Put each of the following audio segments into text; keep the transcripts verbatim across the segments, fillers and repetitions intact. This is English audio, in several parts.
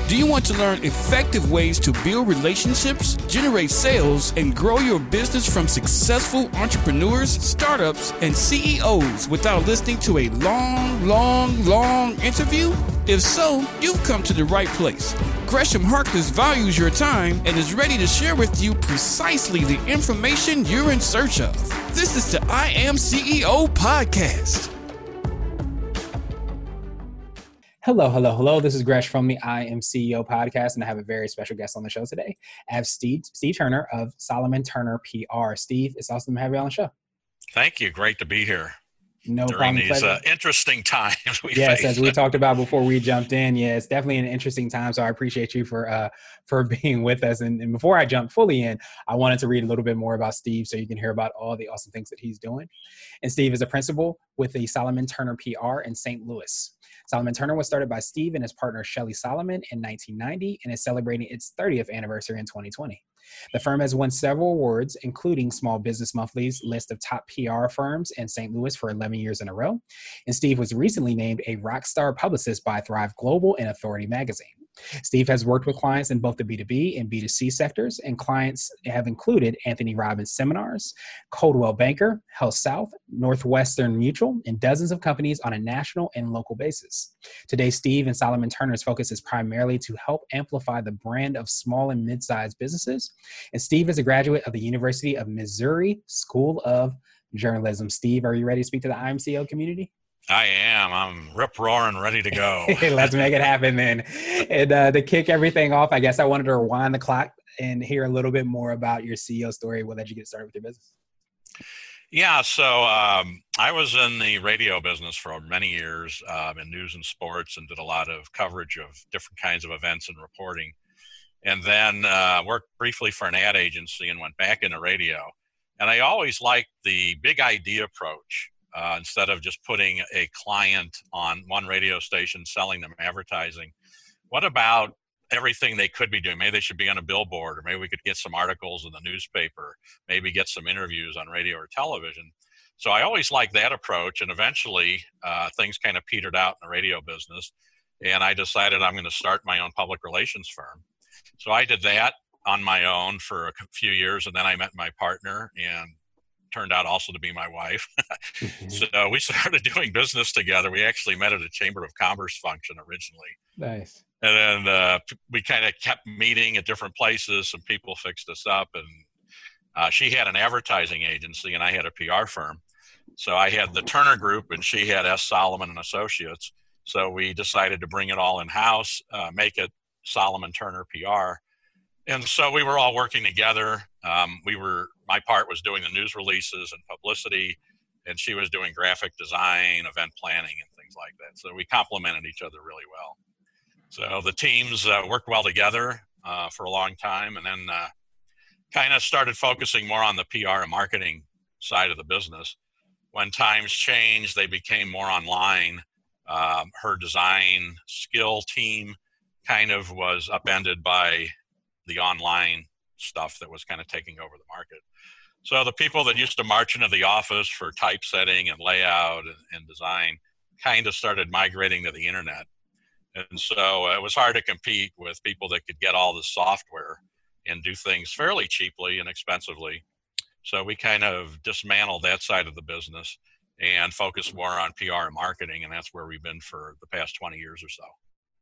Do you want to learn effective ways to build relationships, generate sales, and grow your business from successful entrepreneurs, startups, and C E Os without listening to a long, long, long interview? If so, you've come to the right place. Gresham Harkless values your time and is ready to share with you precisely the information you're in search of. This is the I Am C E O podcast. Hello, hello, hello. This is Gresh from the I Am C E O podcast, and I have a very special guest on the show today. I have Steve, Steve Turner of Solomon Turner P R. Steve, it's awesome to have you on the show. Thank you. Great to be here. No during problem. these uh, interesting times we yes, face. As we talked about before we jumped in, yeah, it's definitely an interesting time. So I appreciate you for uh, for being with us. And, and before I jump fully in, I wanted to read a little bit more about Steve so you can hear about all the awesome things that he's doing. And Steve is a principal with the Solomon Turner P R in Saint Louis. Solomon Turner was started by Steve and his partner Shelly Solomon in nineteen ninety and is celebrating its thirtieth anniversary in twenty twenty. The firm has won several awards, including Small Business Monthly's list of top P R firms in Saint Louis for eleven years in a row. And Steve was recently named a Rockstar Publicist by Thrive Global and Authority Magazine. Steve has worked with clients in both the B two B and B two C sectors, and clients have included Anthony Robbins Seminars, Coldwell Banker, Health South, Northwestern Mutual, and dozens of companies on a national and local basis. Today, Steve and Solomon Turner's focus is primarily to help amplify the brand of small and mid-sized businesses. And Steve is a graduate of the University of Missouri School of Journalism. Steve, are you ready to speak to the I M C O community? I am. I'm rip-roaring, ready to go. Let's make it happen then. And uh, to kick everything off, I guess I wanted to rewind the clock and hear a little bit more about your C E O story. What led you get started with your business? Yeah, so um, I was in the radio business for many years um, in news and sports, and did a lot of coverage of different kinds of events and reporting. And then uh, worked briefly for an ad agency and went back into radio. And I always liked the big idea approach. Uh, instead of just putting a client on one radio station, selling them advertising, what about everything they could be doing? Maybe they should be on a billboard, or maybe we could get some articles in the newspaper, maybe get some interviews on radio or television. So I always liked that approach, and eventually uh, things kind of petered out in the radio business, and I decided I'm going to start my own public relations firm. So I did that on my own for a few years, and then I met my partner, and turned out also to be my wife. So we started doing business together. We actually met at a Chamber of Commerce function originally. Nice. And then uh, we kind of kept meeting at different places. Some people fixed us up. And uh, she had an advertising agency and I had a P R firm. So I had the Turner Group and she had S. Solomon and Associates. So we decided to bring it all in-house, uh, make it Solomon Turner P R. And so we were all working together. Um, we were, my part was doing the news releases and publicity, and she was doing graphic design, event planning, and things like that. So we complemented each other really well. So the teams uh, worked well together uh, for a long time, and then uh, kind of started focusing more on the P R and marketing side of the business. When times changed, they became more online. Um, her design skill team kind of was upended by the online stuff that was kind of taking over the market. So the people that used to march into the office for typesetting and layout and, and design kind of started migrating to the internet. And so it was hard to compete with people that could get all the software and do things fairly cheaply and expensively. So we kind of dismantled that side of the business and focused more on P R and marketing. And that's where we've been for the past twenty years or so.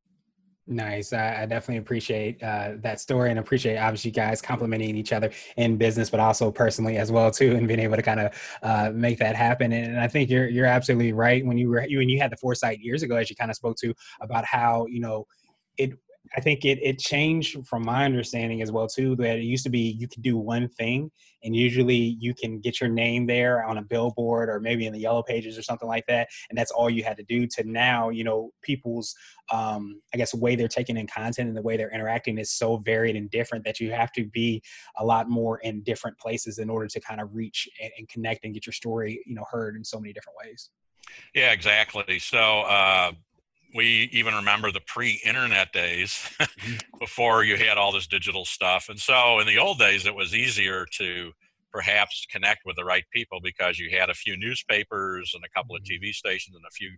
Nice. I, I definitely appreciate uh, that story, and appreciate obviously you guys complimenting each other in business, but also personally as well too, and being able to kind of uh, make that happen. And, and I think you're you're absolutely right when you were you when you had the foresight years ago, as you kind of spoke to about how you know it. I think it it changed from my understanding as well too, that it used to be you could do one thing and usually you can get your name there on a billboard or maybe in the yellow pages or something like that. And that's all you had to do, to now, you know, people's, um, I guess, way they're taking in content and the way they're interacting is so varied and different that you have to be a lot more in different places in order to kind of reach and, and connect and get your story, you know, heard in so many different ways. Yeah, exactly. So, uh, we even remember the pre-internet days before you had all this digital stuff. And so in the old days, it was easier to perhaps connect with the right people because you had a few newspapers and a couple of T V stations and a few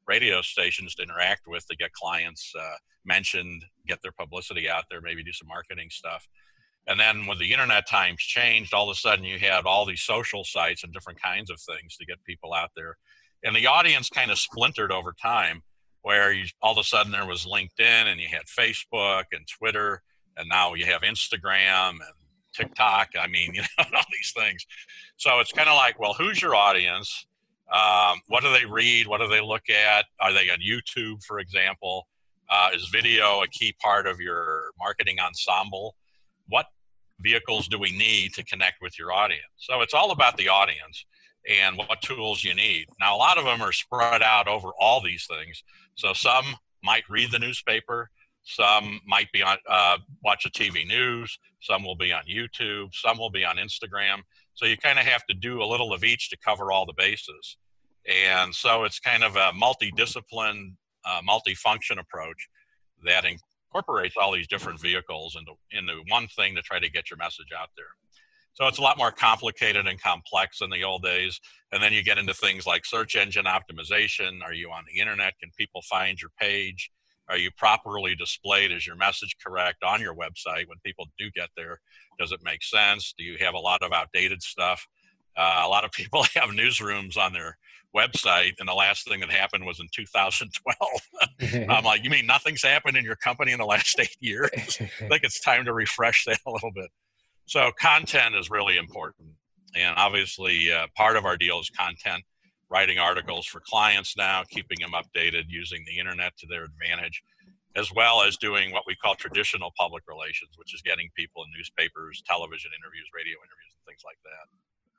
radio stations to interact with, to get clients uh, mentioned, get their publicity out there, maybe do some marketing stuff. And then when the internet times changed, all of a sudden you had all these social sites and different kinds of things to get people out there. And the audience kind of splintered over time, where you, all of a sudden there was LinkedIn, and you had Facebook and Twitter, and now you have Instagram and TikTok. I mean, you know, all these things. So it's kind of like, well, who's your audience? Um, what do they read? What do they look at? Are they on YouTube, for example? Uh, is video a key part of your marketing ensemble? What vehicles do we need to connect with your audience? So it's all about the audience and what tools you need. Now, a lot of them are spread out over all these things. So some might read the newspaper, some might be on uh, watch the T V news, some will be on YouTube, some will be on Instagram. So you kind of have to do a little of each to cover all the bases. And so it's kind of a multidiscipline, uh, multifunction approach that incorporates all these different vehicles into, into one thing to try to get your message out there. So it's a lot more complicated and complex than the old days. And then you get into things like search engine optimization. Are you on the internet? Can people find your page? Are you properly displayed? Is your message correct on your website when people do get there? Does it make sense? Do you have a lot of outdated stuff? Uh, a lot of people have newsrooms on their website, and the last thing that happened was in two thousand twelve. I'm like, you mean nothing's happened in your company in the last eight years? I think it's time to refresh that a little bit. So content is really important. And obviously uh, part of our deal is content, writing articles for clients now, keeping them updated, using the internet to their advantage, as well as doing what we call traditional public relations, which is getting people in newspapers, television interviews, radio interviews, and things like that.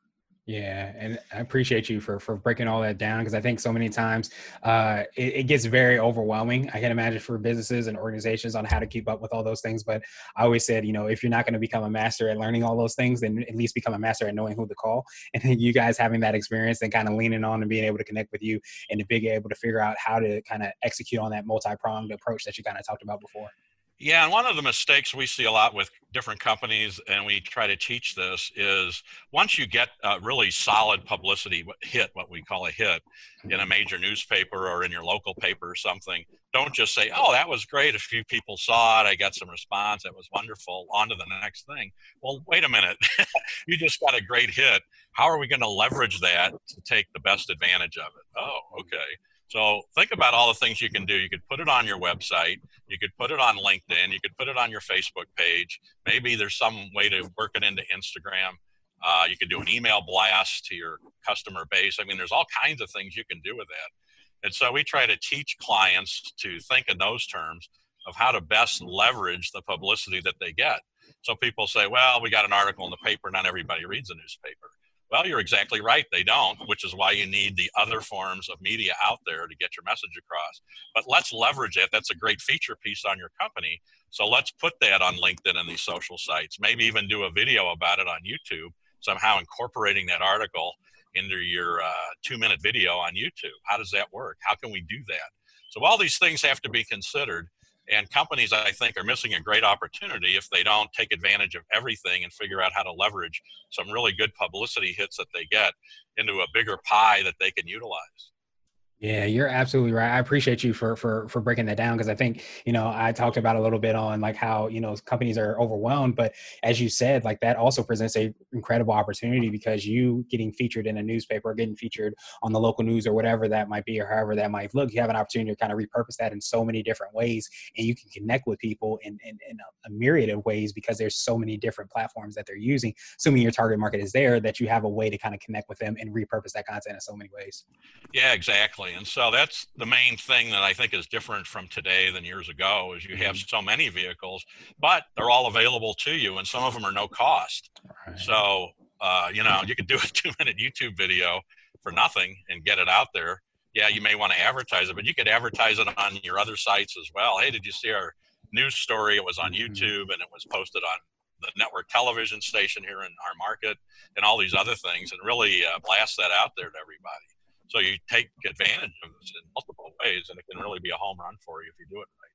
Yeah, and I appreciate you for for breaking all that down, because I think so many times uh, it, it gets very overwhelming. I can imagine for businesses and organizations on how to keep up with all those things. But I always said, you know, if you're not going to become a master at learning all those things, then at least become a master at knowing who to call. And then you guys having that experience and kind of leaning on and being able to connect with you and to being able to figure out how to kind of execute on that multi-pronged approach that you kind of talked about before. Yeah, and one of the mistakes we see a lot with different companies, and we try to teach this, is once you get a really solid publicity hit, what we call a hit, in a major newspaper or in your local paper or something, don't just say, oh, that was great. A few people saw it. I got some response. That was wonderful. On to the next thing. Well, wait a minute. You just got a great hit. How are we going to leverage that to take the best advantage of it? Oh, okay. So think about all the things you can do. You could put it on your website. You could put it on LinkedIn. You could put it on your Facebook page. Maybe there's some way to work it into Instagram. Uh, you could do an email blast to your customer base. I mean, there's all kinds of things you can do with that. And so we try to teach clients to think in those terms of how to best leverage the publicity that they get. So people say, well, we got an article in the paper. Not everybody reads a newspaper. Well, you're exactly right. They don't, which is why you need the other forms of media out there to get your message across. But let's leverage it. That's a great feature piece on your company. So let's put that on LinkedIn and these social sites, maybe even do a video about it on YouTube, somehow incorporating that article into your uh, two-minute video on YouTube. How does that work? How can we do that? So all these things have to be considered. And companies, I think, are missing a great opportunity if they don't take advantage of everything and figure out how to leverage some really good publicity hits that they get into a bigger pie that they can utilize. Yeah, you're absolutely right. I appreciate you for for for breaking that down, because I think, you know, I talked about a little bit on like how, you know, companies are overwhelmed, but as you said, like that also presents a incredible opportunity, because you getting featured in a newspaper, getting featured on the local news or whatever that might be, or however that might look, you have an opportunity to kind of repurpose that in so many different ways, and you can connect with people in in, in a, a myriad of ways, because there's so many different platforms that they're using. Assuming your target market is there, that you have a way to kind of connect with them and repurpose that content in so many ways. Yeah, exactly. And so that's the main thing that I think is different from today than years ago, is you have so many vehicles, but they're all available to you, and some of them are no cost. Right. So, uh, you know, you could do a two-minute YouTube video for nothing and get it out there. Yeah, you may want to advertise it, but you could advertise it on your other sites as well. Hey, did you see our news story? It was on mm-hmm. YouTube, and it was posted on the network television station here in our market, and all these other things, and really uh, blast that out there to everybody. So you take advantage of this in multiple ways, and it can really be a home run for you if you do it right.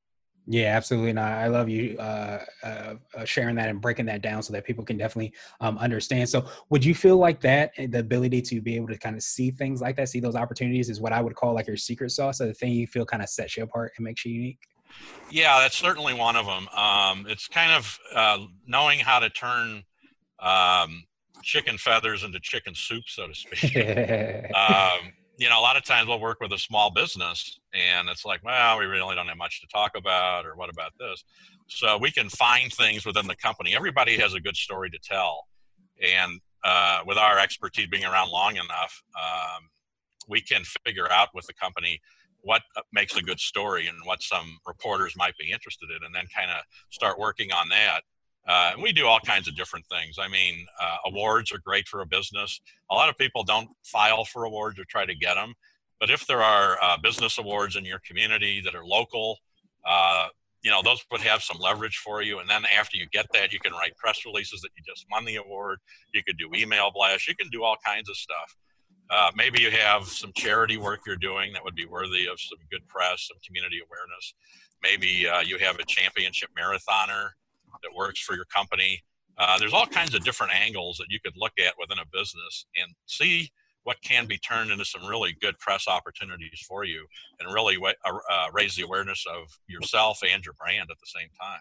Yeah, absolutely. And I I love you uh, uh, uh, sharing that and breaking that down so that people can definitely um, understand. So, would you feel like that, and the ability to be able to kind of see things like that, see those opportunities, is what I would call like your secret sauce, or the thing you feel kind of sets you apart and makes you unique? Yeah, that's certainly one of them. Um, it's kind of uh, knowing how to turn um, chicken feathers into chicken soup, so to speak. Um, you know, a lot of times we'll work with a small business and it's like, well, we really don't have much to talk about, or what about this? So we can find things within the company. Everybody has a good story to tell. And uh, with our expertise being around long enough, um, we can figure out with the company what makes a good story and what some reporters might be interested in, and then kind of start working on that. Uh, and we do all kinds of different things. I mean, uh, awards are great for a business. A lot of people don't file for awards or try to get them. But if there are uh, business awards in your community that are local, uh, you know, those would have some leverage for you. And then after you get that, you can write press releases that you just won the award. You could do email blasts. You can do all kinds of stuff. Uh, maybe you have some charity work you're doing that would be worthy of some good press, some community awareness. Maybe uh, you have a championship marathoner that works for your company. Uh, there's all kinds of different angles that you could look at within a business and see what can be turned into some really good press opportunities for you, and really uh, uh, raise the awareness of yourself and your brand at the same time.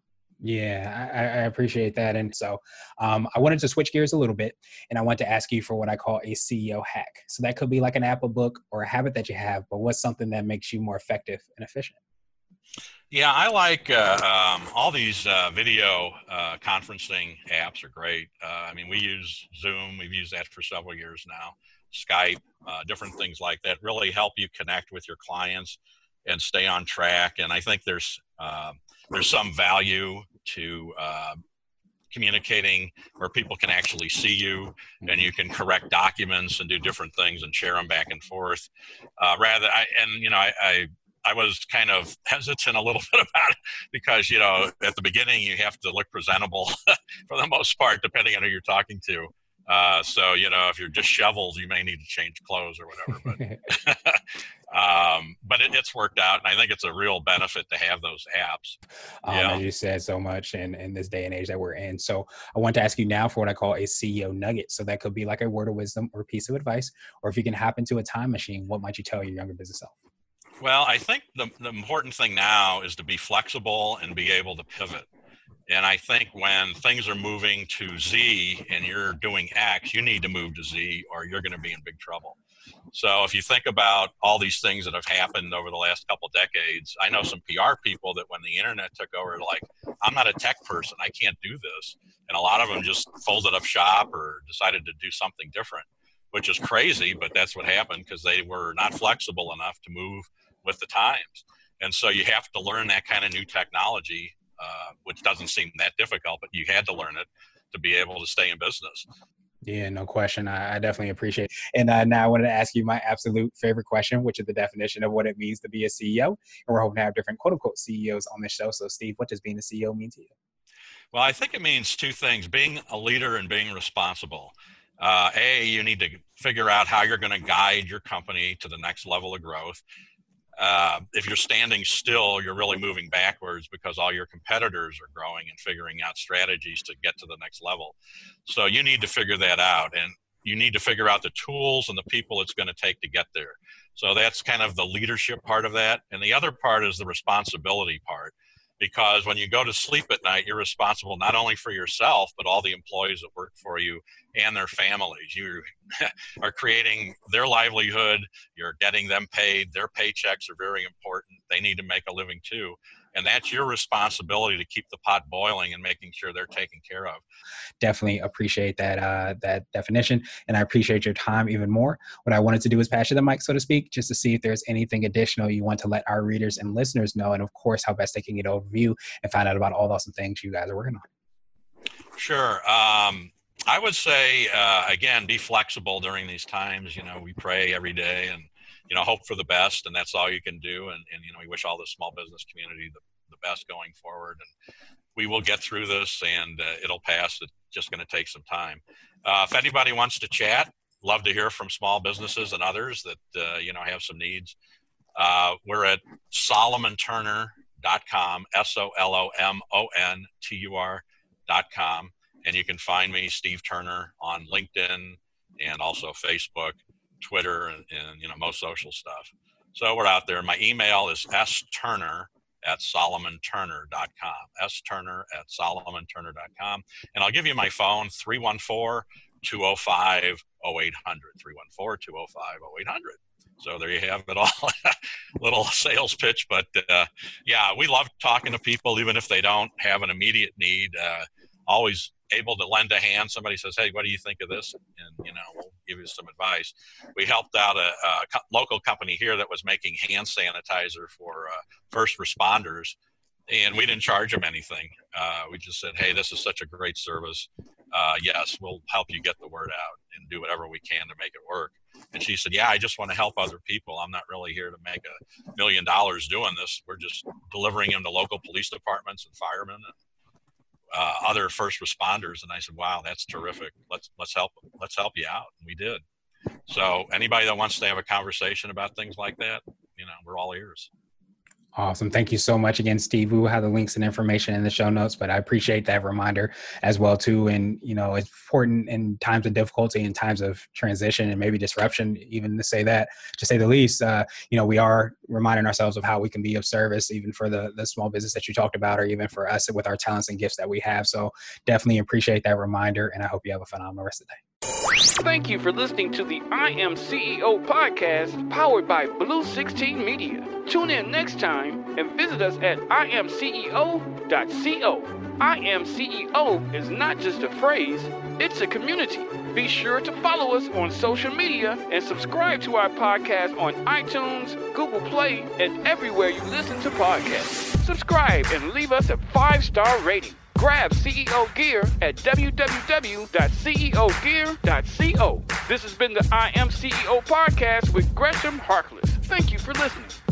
Yeah, I, I appreciate that. And so um, I wanted to switch gears a little bit, and I want to ask you for what I call a C E O hack. So that could be like an Apple book or a habit that you have, but what's something that makes you more effective and efficient? Yeah, I like uh, um, all these uh, video uh, conferencing apps are great. Uh, I mean, we use Zoom. We've used that for several years now. Skype, uh, different things like that really help you connect with your clients and stay on track. And I think there's uh, there's some value to uh, communicating where people can actually see you, and you can correct documents and do different things and share them back and forth. Uh, rather, I and you know, I, I I was kind of hesitant a little bit about it because, you know, at the beginning you have to look presentable for the most part, depending on who you're talking to. Uh, so, you know, if you're disheveled, you may need to change clothes or whatever. But, um, but it, it's worked out, and I think it's a real benefit to have those apps. Um, Yeah. As you said so much in, in this day and age that we're in. So I want to ask you now for what I call a C E O nugget. So that could be like a word of wisdom or piece of advice, or if you can hop into a time machine, what might you tell your younger business self? Well, I think the, the important thing now is to be flexible and be able to pivot. And I think when things are moving to Z and you're doing X, you need to move to Z or you're going to be in big trouble. So if you think about all these things that have happened over the last couple of decades, I know some P R people that when the internet took over, like, I'm not a tech person, I can't do this. And a lot of them just folded up shop or decided to do something different, which is crazy, but that's what happened because they were not flexible enough to move with the times. And so you have to learn that kind of new technology, uh, which doesn't seem that difficult, but you had to learn it to be able to stay in business. Yeah, no question. I, I definitely appreciate it. And uh, now I wanted to ask you my absolute favorite question, which is the definition of what it means to be a C E O. And we're hoping to have different quote unquote C E Os on this show. So Steve, what does being a C E O mean to you? Well, I think it means two things: being a leader and being responsible. Uh, a, you need to figure out how you're going to guide your company to the next level of growth. Uh, if you're standing still, you're really moving backwards because all your competitors are growing and figuring out strategies to get to the next level. So you need to figure that out, and you need to figure out the tools and the people it's going to take to get there. So that's kind of the leadership part of that. And the other part is the responsibility part, because when you go to sleep at night, you're responsible not only for yourself, but all the employees that work for you and their families. You are creating their livelihood. You're getting them paid. Their paychecks are very important. They need to make a living too. And that's your responsibility to keep the pot boiling and making sure they're taken care of. Definitely appreciate that uh, that definition. And I appreciate your time even more. What I wanted to do is pass you the mic, so to speak, just to see if there's anything additional you want to let our readers and listeners know. And of course, how best they can get an overview and find out about all the awesome things you guys are working on. Sure. Um, I would say, uh, again, be flexible during these times. You know, we pray every day and, you know, hope for the best, and that's all you can do. And, and you know, we wish all the small business community the, the best going forward. And we will get through this, and uh, it'll pass. It's just going to take some time. Uh, if anybody wants to chat, love to hear from small businesses and others that, uh, you know, have some needs. Uh, we're at solomon turner dot com, S O L O M O N T U R dot com. And you can find me, Steve Turner, on LinkedIn and also Facebook, Twitter, and, and you know, most social stuff. So we're out there. My email is sturner at solomon turner dot com, sturner at solomon turner dot com. And I'll give you my phone, three one four, two oh five, oh eight hundred, three one four, two oh five, oh eight hundred. So there you have it all. Little sales pitch, but uh, yeah, we love talking to people, even if they don't have an immediate need. Uh, always able to lend a hand. Somebody says, hey, what do you think of this? And, you know, we'll give you some advice. We helped out a, a co- local company here that was making hand sanitizer for uh, first responders, and we didn't charge them anything. Uh, we just said, hey, this is such a great service. Uh, yes, we'll help you get the word out and do whatever we can to make it work. And she said, yeah, I just want to help other people. I'm not really here to make a million dollars doing this. We're just delivering them to local police departments and firemen and uh, other first responders. And I said, wow, that's terrific. Let's, let's help, let's help you out. And we did. So anybody that wants to have a conversation about things like that, you know, we're all ears. Awesome. Thank you so much again, Steve. We will have the links and information in the show notes, but I appreciate that reminder as well too. And, you know, it's important in times of difficulty and times of transition and maybe disruption, even to say that, to say the least, uh, you know, we are reminding ourselves of how we can be of service, even for the, the small business that you talked about, or even for us with our talents and gifts that we have. So definitely appreciate that reminder. And I hope you have a phenomenal rest of the day. Thank you for listening to the I Am C E O podcast powered by Blue sixteen Media. Tune in next time and visit us at I am C E O dot co. I Am C E O is not just a phrase, it's a community. Be sure to follow us on social media and subscribe to our podcast on iTunes, Google Play, and everywhere you listen to podcasts. Subscribe and leave us a five-star rating. Grab C E O gear at w w w dot c e o gear dot co. This has been the I Am C E O podcast with Gresham Harkless. Thank you for listening.